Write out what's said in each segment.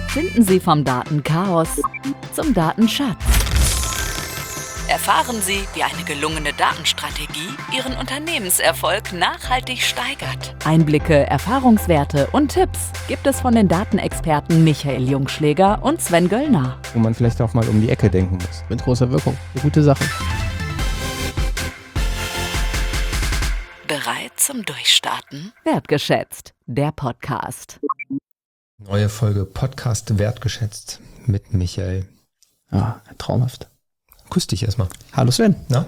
Finden Sie vom Datenchaos zum Datenschatz. Erfahren Sie, wie eine gelungene Datenstrategie Ihren Unternehmenserfolg nachhaltig steigert. Einblicke, Erfahrungswerte und Tipps gibt es von den Datenexperten Michael Jungschläger und Sven Göllner. Wo man vielleicht auch mal um die Ecke denken muss. Mit großer Wirkung. Eine gute Sache. Bereit zum Durchstarten? Wertgeschätzt, der Podcast. Neue Folge Podcast Wertgeschätzt mit Michael. Ja, traumhaft. Grüß dich erstmal. Hallo Sven. Na?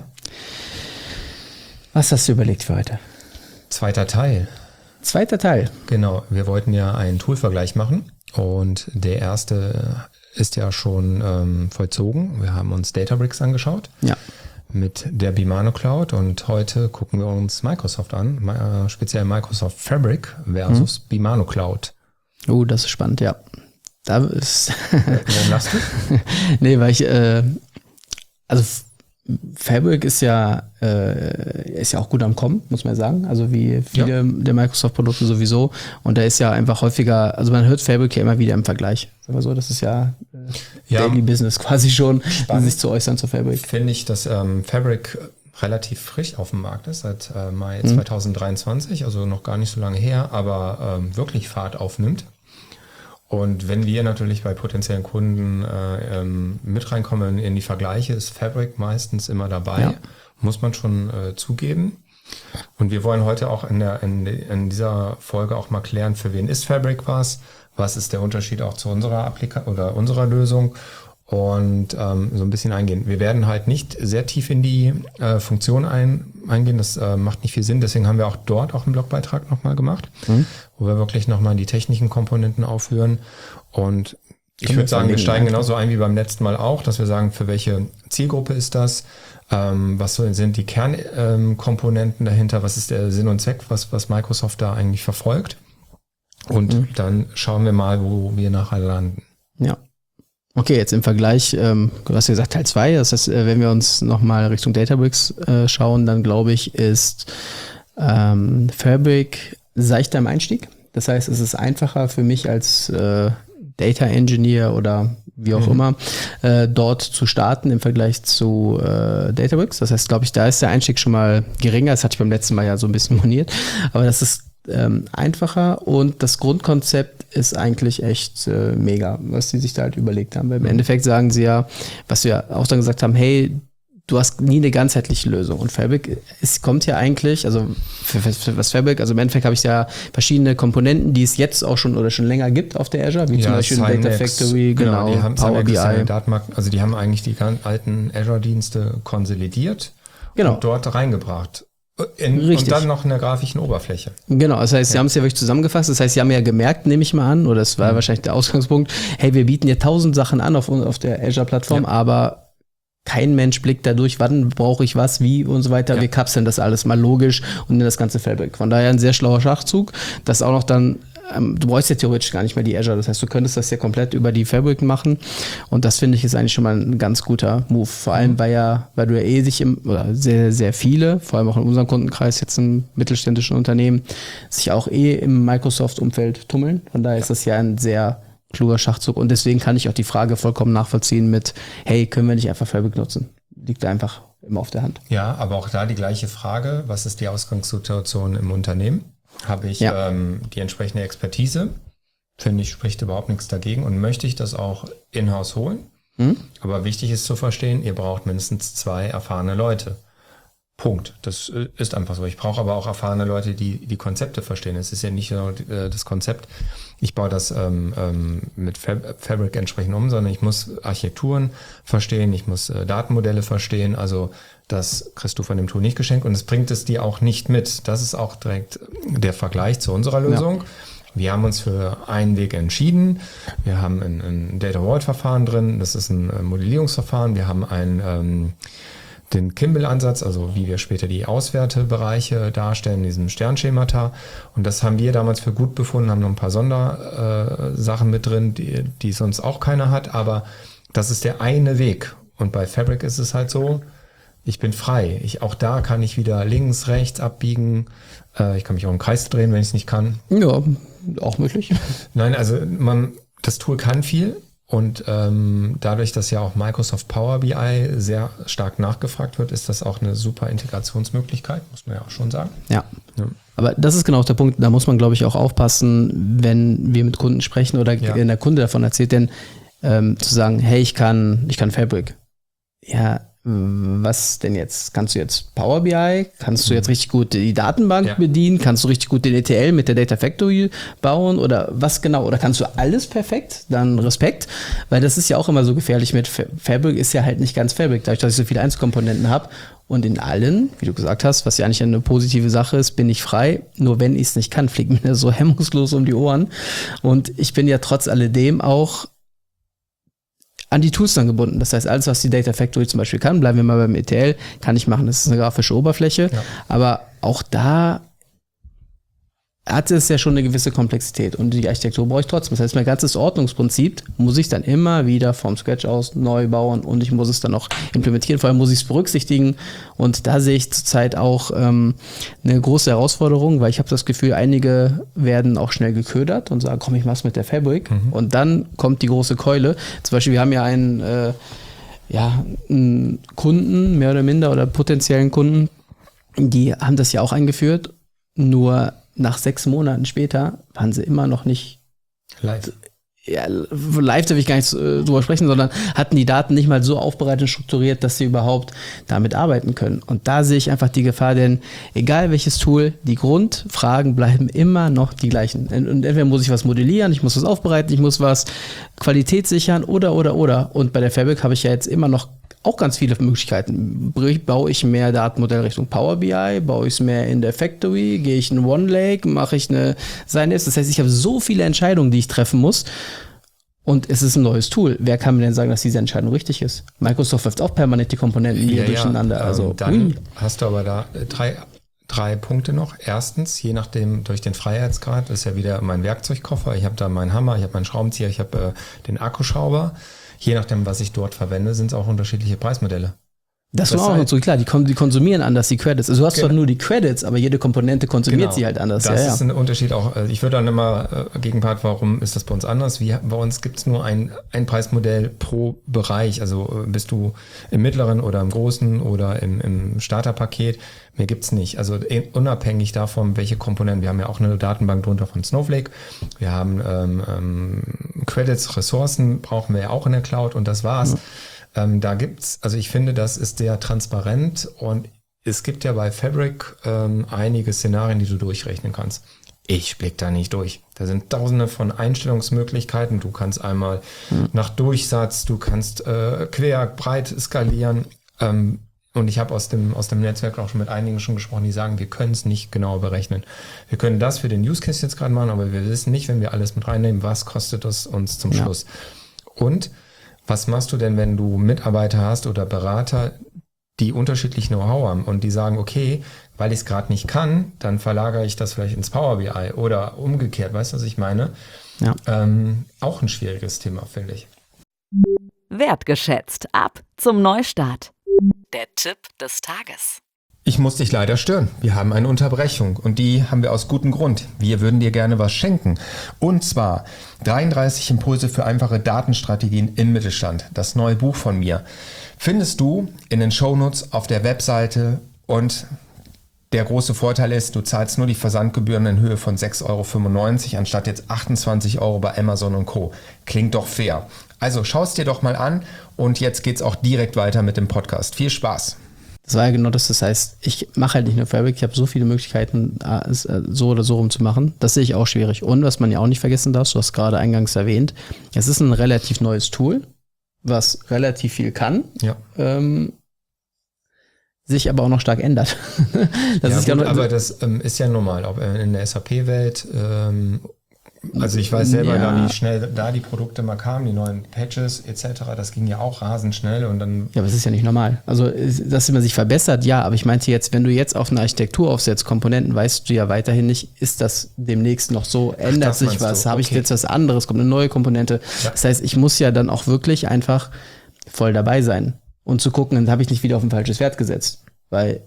Was hast du überlegt für heute? Zweiter Teil. Zweiter Teil. Genau, wir wollten ja einen Toolvergleich machen und der erste ist ja schon vollzogen. Wir haben uns Databricks angeschaut. Ja. Mit der Bimano Cloud und heute gucken wir uns Microsoft an, speziell Microsoft Fabric versus Bimano Cloud. Das ist spannend, ja. Da ist Warum lachst du? Nee, weil ich, also Fabric ist ja auch gut am Kommen, muss man sagen. Also wie viele der Microsoft-Produkte sowieso. Und da ist ja einfach häufiger, also man hört Fabric ja immer wieder im Vergleich. Sagen wir so, das ist ja Daily Business quasi schon, sich zu äußern zu Fabric. Finde ich, dass Fabric relativ frisch auf dem Markt ist, seit Mai 2023, also noch gar nicht so lange her, aber wirklich Fahrt aufnimmt. Und wenn wir natürlich bei potenziellen Kunden mit reinkommen in die Vergleiche, ist Fabric meistens immer dabei, muss man schon zugeben. Und wir wollen heute auch in dieser Folge auch mal klären, für wen ist Fabric was ist der Unterschied auch zu unserer oder unserer Lösung und so ein bisschen eingehen. Wir werden halt nicht sehr tief in die Funktion eingehen, das macht nicht viel Sinn, deswegen haben wir auch dort auch einen Blogbeitrag nochmal gemacht, wo wir wirklich nochmal die technischen Komponenten aufführen und ich würde sagen, wir steigen genauso ein wie beim letzten Mal auch, dass wir sagen, für welche Zielgruppe ist das, was sind die Kernkomponenten dahinter, was ist der Sinn und Zweck, was Microsoft da eigentlich verfolgt und dann schauen wir mal, wo wir nachher landen. Ja. Okay, jetzt im Vergleich, du hast ja gesagt Teil 2, das heißt, wenn wir uns nochmal Richtung Databricks schauen, dann glaube ich, ist Fabric seichter im Einstieg. Das heißt, es ist einfacher für mich als Data Engineer oder wie auch immer, dort zu starten im Vergleich zu Databricks. Das heißt, glaube ich, da ist der Einstieg schon mal geringer. Das hatte ich beim letzten Mal ja so ein bisschen moniert. Aber das ist einfacher und das Grundkonzept ist eigentlich echt mega, was sie sich da halt überlegt haben. Weil im Endeffekt sagen sie ja, was wir auch dann gesagt haben, hey, du hast nie eine ganzheitliche Lösung. Und Fabric, es kommt ja eigentlich, also für was Fabric, also im Endeffekt habe ich ja verschiedene Komponenten, die es jetzt auch schon oder schon länger gibt auf der Azure, wie zum Beispiel Data Factory, genau, die haben Power BI. Also die haben eigentlich die ganz alten Azure-Dienste konsolidiert und dort reingebracht. Und dann noch in der grafischen Oberfläche. Genau, das heißt, sie haben es ja wirklich zusammengefasst. Das heißt, sie haben ja gemerkt, nehme ich mal an, oder das war wahrscheinlich der Ausgangspunkt, hey, wir bieten ja 1000 Sachen an auf der Azure-Plattform, aber kein Mensch blickt dadurch, wann brauche ich was, wie und so weiter. Wir kapseln das alles mal logisch und in das ganze Fabric. Von daher ein sehr schlauer Schachzug, das auch noch dann du brauchst ja theoretisch gar nicht mehr die Azure. Das heißt, du könntest das ja komplett über die Fabric machen. Und das finde ich ist eigentlich schon mal ein ganz guter Move. Vor allem, weil du ja oder sehr, sehr viele, vor allem auch in unserem Kundenkreis, jetzt in mittelständischen Unternehmen, sich auch im Microsoft-Umfeld tummeln. Von daher ist das ja ein sehr kluger Schachzug. Und deswegen kann ich auch die Frage vollkommen nachvollziehen mit, hey, können wir nicht einfach Fabric nutzen? Liegt da einfach immer auf der Hand. Ja, aber auch da die gleiche Frage. Was ist die Ausgangssituation im Unternehmen? Habe ich die entsprechende Expertise, finde ich, spricht überhaupt nichts dagegen und möchte ich das auch in-house holen. Aber wichtig ist zu verstehen, ihr braucht mindestens 2 erfahrene Leute. Punkt. Das ist einfach so. Ich brauche aber auch erfahrene Leute, die die Konzepte verstehen. Es ist ja nicht nur das Konzept, ich baue das mit Fabric entsprechend um, sondern ich muss Architekturen verstehen, ich muss Datenmodelle verstehen, also das kriegst du von dem Tool nicht geschenkt und es bringt es dir auch nicht mit. Das ist auch direkt der Vergleich zu unserer Lösung. Ja. Wir haben uns für einen Weg entschieden. Wir haben ein Data Vault-Verfahren drin, das ist ein Modellierungsverfahren. Wir haben den Kimball-Ansatz, also wie wir später die Auswertebereiche darstellen, diesem Sternschemata. Und das haben wir damals für gut befunden, haben noch ein paar Sondersachen mit drin, die sonst auch keiner hat. Aber das ist der eine Weg. Und bei Fabric ist es halt so, ich bin frei. Auch da kann ich wieder links, rechts abbiegen. Ich kann mich auch im Kreis drehen, wenn ich es nicht kann. Ja, auch möglich. Nein, also das Tool kann viel. Und dadurch, dass ja auch Microsoft Power BI sehr stark nachgefragt wird, ist das auch eine super Integrationsmöglichkeit, muss man ja auch schon sagen. Ja. Aber das ist genau der Punkt, da muss man, glaube ich, auch aufpassen, wenn wir mit Kunden sprechen oder wenn der Kunde davon erzählt, denn zu sagen, hey, ich kann Fabric. Ja, was denn jetzt? Kannst du jetzt Power BI? Kannst du jetzt richtig gut die Datenbank bedienen? Kannst du richtig gut den ETL mit der Data Factory bauen? Oder was genau? Oder kannst du alles perfekt? Dann Respekt, weil das ist ja auch immer so gefährlich mit Fabric, ist ja halt nicht ganz Fabric, dadurch, dass ich so viele Einzelkomponenten habe. Und in allen, wie du gesagt hast, was ja eigentlich eine positive Sache ist, bin ich frei. Nur wenn ich es nicht kann, fliegt mir so hemmungslos um die Ohren. Und ich bin ja trotz alledem auch an die Tools dann gebunden. Das heißt, alles, was die Data Factory zum Beispiel kann, bleiben wir mal beim ETL, kann ich machen. Das ist eine grafische Oberfläche. Ja. Aber auch da hat es ja schon eine gewisse Komplexität. Und die Architektur brauche ich trotzdem. Das heißt, mein ganzes Ordnungsprinzip muss ich dann immer wieder vom Scratch aus neu bauen und ich muss es dann auch implementieren. Vor allem muss ich es berücksichtigen. Und da sehe ich zurzeit auch eine große Herausforderung, weil ich habe das Gefühl, einige werden auch schnell geködert und sagen, komm, ich mach's mit der Fabric. Und dann kommt die große Keule. Zum Beispiel, wir haben ja einen Kunden, mehr oder minder, oder potenziellen Kunden, die haben das ja auch eingeführt. Nur nach 6 Monaten später waren sie immer noch nicht live. Ja, live darf ich gar nicht drüber sprechen, sondern hatten die Daten nicht mal so aufbereitet und strukturiert, dass sie überhaupt damit arbeiten können. Und da sehe ich einfach die Gefahr, denn egal welches Tool, die Grundfragen bleiben immer noch die gleichen. Und entweder muss ich was modellieren, ich muss was aufbereiten, ich muss was Qualität sichern oder. Und bei der Fabric habe ich ja jetzt immer noch auch ganz viele Möglichkeiten. Baue ich mehr Datenmodell Richtung Power BI? Baue ich es mehr in der Factory? Gehe ich in OneLake? Mache ich eine Synapse? Das heißt, ich habe so viele Entscheidungen, die ich treffen muss. Und es ist ein neues Tool. Wer kann mir denn sagen, dass diese Entscheidung richtig ist? Microsoft wirft auch permanent die Komponenten hier durcheinander. Also, dann hast du aber da drei Punkte noch. Erstens, je nachdem, durch den Freiheitsgrad ist ja wieder mein Werkzeugkoffer. Ich habe da meinen Hammer, ich habe meinen Schraubenzieher, ich habe den Akkuschrauber. Je nachdem, was ich dort verwende, sind es auch unterschiedliche Preismodelle. Das war auch so klar, die konsumieren anders die Credits. Also du hast zwar nur die Credits, aber jede Komponente konsumiert sie halt anders. Das ist ein Unterschied auch. Ich würde dann immer gegenpart, warum ist das bei uns anders? Bei uns gibt es nur ein Preismodell pro Bereich. Also bist du im mittleren oder im großen oder im Starterpaket. Mehr gibt's nicht. Also unabhängig davon, welche Komponenten. Wir haben ja auch eine Datenbank drunter von Snowflake. Wir haben Credits, Ressourcen brauchen wir ja auch in der Cloud und das war's. Da gibt's, also ich finde, das ist sehr transparent und es gibt ja bei Fabric einige Szenarien, die du durchrechnen kannst. Ich blick da nicht durch. Da sind tausende von Einstellungsmöglichkeiten. Du kannst einmal nach Durchsatz, du kannst quer, breit skalieren. Und ich habe aus dem Netzwerk auch schon mit einigen schon gesprochen, die sagen, wir können es nicht genau berechnen. Wir können das für den Use Case jetzt gerade machen, aber wir wissen nicht, wenn wir alles mit reinnehmen, was kostet das uns zum Schluss. Und was machst du denn, wenn du Mitarbeiter hast oder Berater, die unterschiedlich Know-how haben und die sagen, okay, weil ich es gerade nicht kann, dann verlagere ich das vielleicht ins Power BI oder umgekehrt, weißt du, was ich meine? Ja. Auch ein schwieriges Thema, finde ich. Wertgeschätzt. Ab zum Neustart. Der Tipp des Tages. Ich muss dich leider stören. Wir haben eine Unterbrechung und die haben wir aus gutem Grund. Wir würden dir gerne was schenken. Und zwar 33 Impulse für einfache Datenstrategien im Mittelstand. Das neue Buch von mir. Findest du in den Shownotes auf der Webseite und der große Vorteil ist, du zahlst nur die Versandgebühren in Höhe von 6,95 € anstatt jetzt 28 € bei Amazon und Co. Klingt doch fair. Also schau es dir doch mal an und jetzt geht's auch direkt weiter mit dem Podcast. Viel Spaß! Das war ja genau das. Das heißt, ich mache halt nicht nur Fabric, ich habe so viele Möglichkeiten, so oder so rum zu machen. Das sehe ich auch schwierig. Und was man ja auch nicht vergessen darf, du hast gerade eingangs erwähnt, es ist ein relativ neues Tool, was relativ viel kann, sich aber auch noch stark ändert. Das ist ja normal, ob in der SAP-Welt. Also ich weiß selber, wie schnell da die Produkte mal kamen, die neuen Patches etc., das ging ja auch rasend schnell und dann... Ja, aber es ist ja nicht normal. Also, dass man sich verbessert, ja, aber ich meinte jetzt, wenn du jetzt auf eine Architektur aufsetzt, Komponenten, weißt du ja weiterhin nicht, ist das demnächst noch so, ändert sich was, habe ich jetzt was anderes, kommt eine neue Komponente. Ja. Das heißt, ich muss ja dann auch wirklich einfach voll dabei sein und zu gucken, dann habe ich nicht wieder auf ein falsches Pferd gesetzt, weil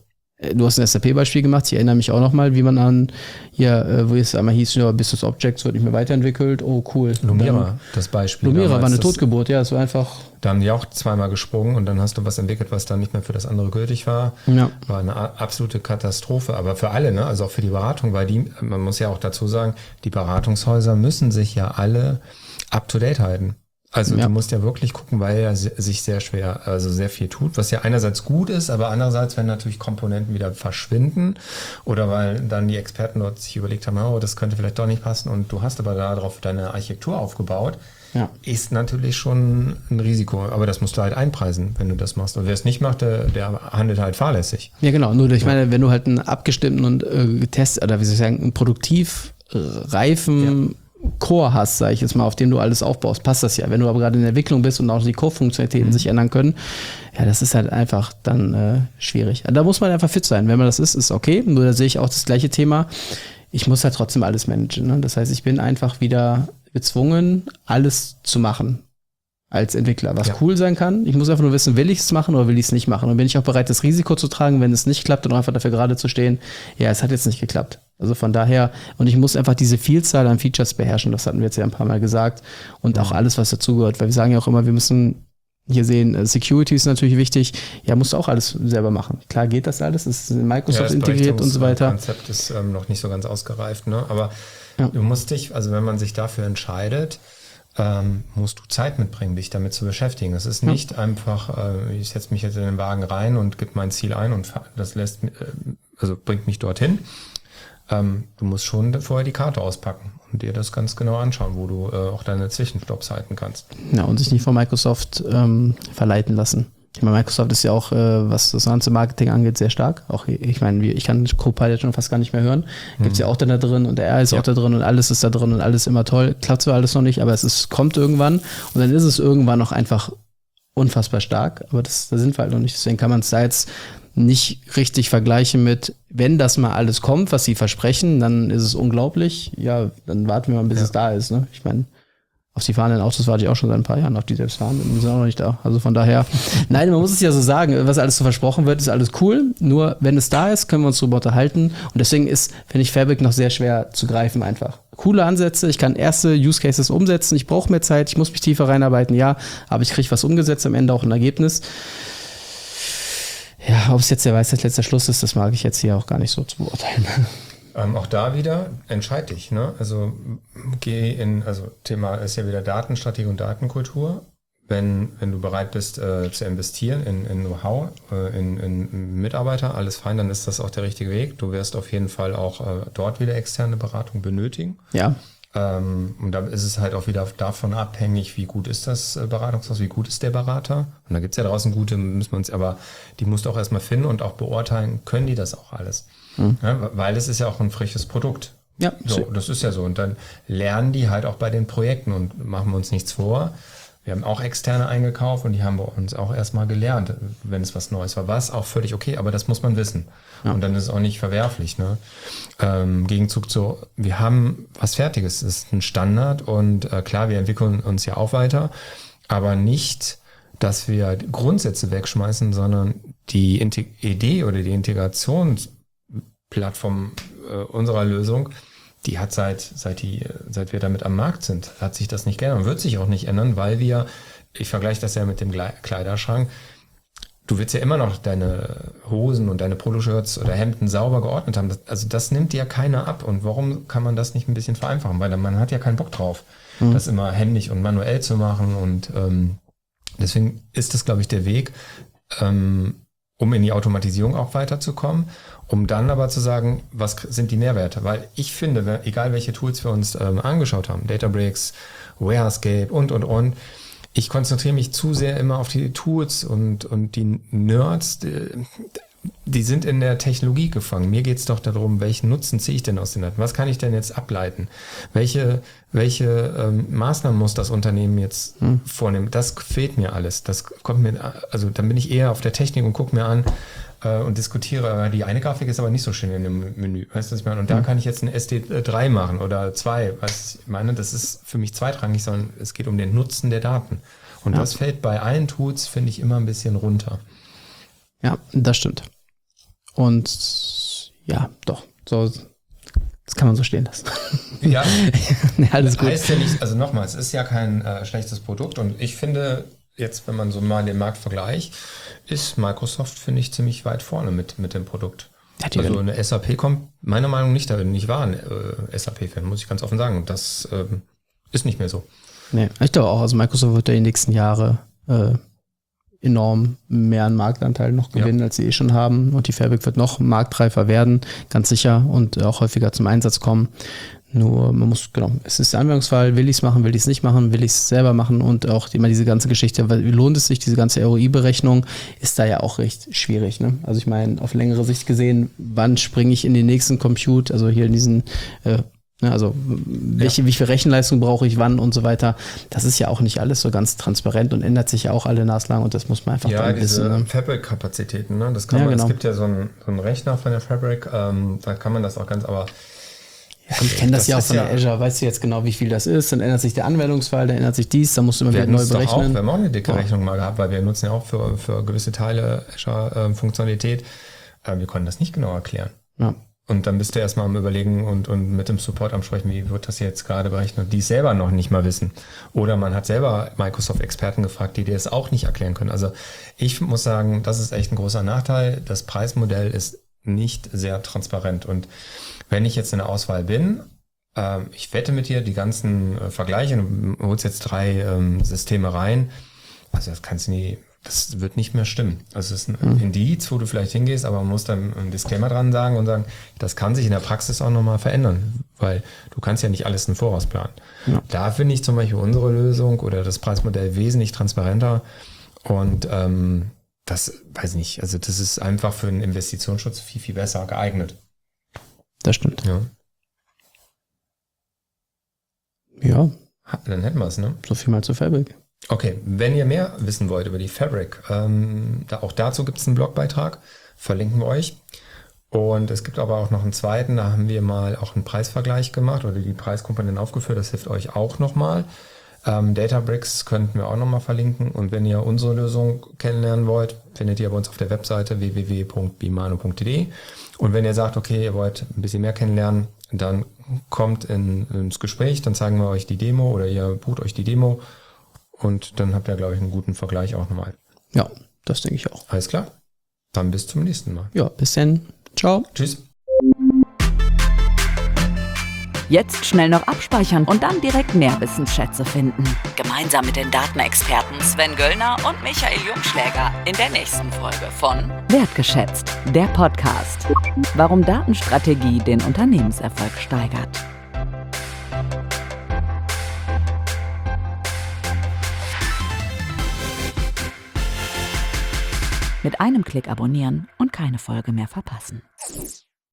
du hast ein SAP-Beispiel gemacht, ich erinnere mich auch nochmal, wie man an hier, wo es einmal hieß, ja, Business Objects wird nicht mehr weiterentwickelt, oh cool. Lumira, das Beispiel. Lumira war eine Totgeburt, ja, es war einfach. Da haben die auch zweimal gesprungen und dann hast du was entwickelt, was dann nicht mehr für das andere gültig war. Ja. War eine absolute Katastrophe, aber für alle, ne? Also auch für die Beratung, weil man muss ja auch dazu sagen, die Beratungshäuser müssen sich ja alle up-to-date halten. Also du musst ja wirklich gucken, weil er sich sehr schwer, also sehr viel tut, was ja einerseits gut ist, aber andererseits, wenn natürlich Komponenten wieder verschwinden oder weil dann die Experten dort sich überlegt haben, oh, das könnte vielleicht doch nicht passen und du hast aber darauf deine Architektur aufgebaut, ist natürlich schon ein Risiko. Aber das musst du halt einpreisen, wenn du das machst. Und wer es nicht macht, der handelt halt fahrlässig. Ja, genau. Nur ich meine, wenn du halt einen abgestimmten und getestet, oder wie soll ich sagen, einen produktiv reifen Core hast, sage ich jetzt mal, auf dem du alles aufbaust, passt das ja. Wenn du aber gerade in der Entwicklung bist und auch die Core-Funktionalitäten sich ändern können, ja, das ist halt einfach dann schwierig. Da muss man einfach fit sein. Wenn man das ist okay. Nur da sehe ich auch das gleiche Thema. Ich muss halt trotzdem alles managen. Ne? Das heißt, ich bin einfach wieder gezwungen, alles zu machen als Entwickler, was cool sein kann. Ich muss einfach nur wissen, will ich es machen oder will ich es nicht machen? Und bin ich auch bereit, das Risiko zu tragen, wenn es nicht klappt und einfach dafür gerade zu stehen, ja, es hat jetzt nicht geklappt. Also von daher, und ich muss einfach diese Vielzahl an Features beherrschen, das hatten wir jetzt ja ein paar Mal gesagt, und auch alles, was dazugehört, weil wir sagen ja auch immer, wir müssen hier sehen, Security ist natürlich wichtig, ja, musst du auch alles selber machen. Klar geht das alles, es ist in Microsoft integriert und so weiter. Das Konzept ist noch nicht so ganz ausgereift, ne? Aber du musst dich, also wenn man sich dafür entscheidet, musst du Zeit mitbringen, dich damit zu beschäftigen. Es ist nicht einfach, ich setze mich jetzt in den Wagen rein und gebe mein Ziel ein und das bringt mich dorthin. Du musst schon vorher die Karte auspacken und dir das ganz genau anschauen, wo du auch deine Zwischenstopps halten kannst. Ja, und sich nicht von Microsoft verleiten lassen. Ich meine, Microsoft ist ja auch, was das ganze Marketing angeht, sehr stark. Auch, ich meine, ich kann Copilot schon fast gar nicht mehr hören. Gibt's ja auch dann da drin und der R ist auch da drin und alles ist da drin und alles immer toll. Klappt zwar alles noch nicht, aber kommt irgendwann und dann ist es irgendwann noch einfach unfassbar stark. Aber da sind wir halt noch nicht. Deswegen kann man es da jetzt nicht richtig vergleichen mit, wenn das mal alles kommt, was sie versprechen, dann ist es unglaublich. Ja, dann warten wir mal, bis es da ist. Ne? Ich meine, auf die fahrenden Autos warte ich auch schon seit ein paar Jahren, auf die selbst fahren, die sind auch noch nicht da. Also von daher, nein, man muss es ja so sagen, was alles so versprochen wird, ist alles cool. Nur wenn es da ist, können wir uns darüber unterhalten. Und deswegen finde ich Fabric noch sehr schwer zu greifen einfach. Coole Ansätze, ich kann erste Use Cases umsetzen, ich brauche mehr Zeit, ich muss mich tiefer reinarbeiten, ja, aber ich kriege was umgesetzt, am Ende auch ein Ergebnis. Ja, ob es jetzt der Weisheit letzter Schluss ist, das mag ich jetzt hier auch gar nicht so zu beurteilen. Auch da wieder, entscheid dich, ne? Also Thema ist ja wieder Datenstrategie und Datenkultur. Wenn du bereit bist zu investieren in Know-how, in Mitarbeiter, alles fein, dann ist das auch der richtige Weg. Du wirst auf jeden Fall auch dort wieder externe Beratung benötigen. Ja. Und da ist es halt auch wieder davon abhängig, wie gut ist das Beratungshaus, wie gut ist der Berater. Und da gibt's ja draußen gute, aber die musst du auch erstmal finden und auch beurteilen, können die das auch alles. Ja, weil es ist ja auch ein frisches Produkt. Ja. So, das ist ja so. Und dann lernen die halt auch bei den Projekten und machen wir uns nichts vor. Wir haben auch Externe eingekauft und die haben bei uns auch erstmal gelernt, wenn es was Neues war. War es auch völlig okay, aber das muss man wissen. Ja. Und dann ist es auch nicht verwerflich. Ne? Gegenzug zu, wir haben was Fertiges, das ist ein Standard und klar, wir entwickeln uns ja auch weiter, aber nicht, dass wir Grundsätze wegschmeißen, sondern die Idee oder die Integrationsplattform unserer Lösung, die hat seit wir damit am Markt sind, hat sich das nicht geändert und wird sich auch nicht ändern, weil ich vergleiche das ja mit dem Kleiderschrank, du willst ja immer noch deine Hosen und deine Poloshirts oder Hemden sauber geordnet haben. Das nimmt dir ja keiner ab. Und warum kann man das nicht ein bisschen vereinfachen? Weil man hat ja keinen Bock drauf, das immer händisch und manuell zu machen. Und deswegen ist das, glaube ich, der Weg, um in die Automatisierung auch weiterzukommen, um dann aber zu sagen, was sind die Nährwerte? Weil ich finde, egal welche Tools wir uns angeschaut haben, Databricks, Warescape und, ich konzentriere mich zu sehr immer auf die Tools und die Nerds, die sind in der Technologie gefangen. Mir geht es doch darum, welchen Nutzen ziehe ich denn aus den Daten? Was kann ich denn jetzt ableiten? Welche Maßnahmen muss das Unternehmen jetzt vornehmen? Das fehlt mir alles. Das kommt mir, also dann bin ich eher auf der Technik und gucke mir an und diskutiere. Die eine Grafik ist aber nicht so schön in dem Menü. Weißt du, was ich meine? Und da kann ich jetzt ein SD3 machen oder 2. Weißt du, ich meine, das ist für mich zweitrangig, sondern es geht um den Nutzen der Daten. Und das fällt bei allen Tools, finde ich, immer ein bisschen runter. Ja, das stimmt. Und ja, doch, so, das kann man so stehen lassen. Ja, alles gut. Heißt ja nicht, also nochmal, es ist ja kein schlechtes Produkt und ich finde, jetzt, wenn man so mal den Markt vergleicht, ist Microsoft, finde ich, ziemlich weit vorne mit dem Produkt. Ja, also eine SAP kommt meiner Meinung nach nicht dahin. Ich war ein SAP-Fan, muss ich ganz offen sagen. Und das ist nicht mehr so. Nee, ich glaube auch, also Microsoft wird ja die nächsten Jahre enorm mehr an Marktanteil noch gewinnen, als sie schon haben. Und die Fabric wird noch marktreifer werden, ganz sicher, und auch häufiger zum Einsatz kommen. Nur man muss, genau, es ist der Anwendungsfall, will ich es machen, will ich es nicht machen, will ich es selber machen und auch immer diese ganze Geschichte, weil lohnt es sich, diese ganze ROI-Berechnung ist da ja auch recht schwierig. Ne? Also ich meine, auf längere Sicht gesehen, wann springe ich in den nächsten Compute, also hier in diesen, wie viel Rechenleistung brauche ich wann und so weiter. Das ist ja auch nicht alles so ganz transparent und ändert sich ja auch alle naslang und das muss man einfach dann wissen. Ja, diese Fabric-Kapazitäten, ne? Das kann man, genau. Es gibt ja so einen Rechner von der Fabric, da kann man das auch ganz, aber ja, ich kenne das ja auch von der Azure, weißt du jetzt genau, wie viel das ist, dann ändert sich der Anwendungsfall, dann ändert sich dies, dann musst du immer wieder neu berechnen. Wir haben auch eine dicke Rechnung mal gehabt, weil wir nutzen ja auch für gewisse Teile Azure-Funktionalität. Wir konnten das nicht genau erklären. Ja. Und dann bist du erstmal am Überlegen und mit dem Support am Sprechen, wie wird das jetzt gerade berechnet, die es selber noch nicht mal wissen. Oder man hat selber Microsoft-Experten gefragt, die dir es auch nicht erklären können. Also ich muss sagen, das ist echt ein großer Nachteil. Das Preismodell ist nicht sehr transparent und wenn ich jetzt in der Auswahl bin, ich wette mit dir, die ganzen Vergleiche, du holst jetzt 3 Systeme rein, also das wird nicht mehr stimmen. Also es ist ein Indiz, wo du vielleicht hingehst, aber man muss dann einen Disclaimer dran sagen und sagen, das kann sich in der Praxis auch nochmal verändern, weil du kannst ja nicht alles im Voraus planen. Ja. Da finde ich zum Beispiel unsere Lösung oder das Preismodell wesentlich transparenter und das weiß ich nicht, also das ist einfach für einen Investitionsschutz viel, viel besser geeignet. Das stimmt. Ja. Ja. Dann hätten wir es, ne? So viel mal zur Fabric. Okay, wenn ihr mehr wissen wollt über die Fabric, auch dazu gibt es einen Blogbeitrag, verlinken wir euch. Und es gibt aber auch noch einen zweiten, da haben wir mal auch einen Preisvergleich gemacht oder die Preiskomponenten aufgeführt, das hilft euch auch nochmal. Databricks könnten wir auch nochmal verlinken und wenn ihr unsere Lösung kennenlernen wollt, findet ihr bei uns auf der Webseite www.bimano.de und wenn ihr sagt, okay, ihr wollt ein bisschen mehr kennenlernen, dann kommt ins Gespräch, dann zeigen wir euch die Demo oder ihr bucht euch die Demo und dann habt ihr, glaube ich, einen guten Vergleich auch nochmal. Ja, das denke ich auch. Alles klar, dann bis zum nächsten Mal. Ja, bis dann. Ciao. Tschüss. Jetzt schnell noch abspeichern und dann direkt Nährwissensschätze finden. Gemeinsam mit den Datenexperten Sven Göllner und Michael Jungschläger in der nächsten Folge von Wertgeschätzt, der Podcast. Warum Datenstrategie den Unternehmenserfolg steigert. Mit einem Klick abonnieren und keine Folge mehr verpassen.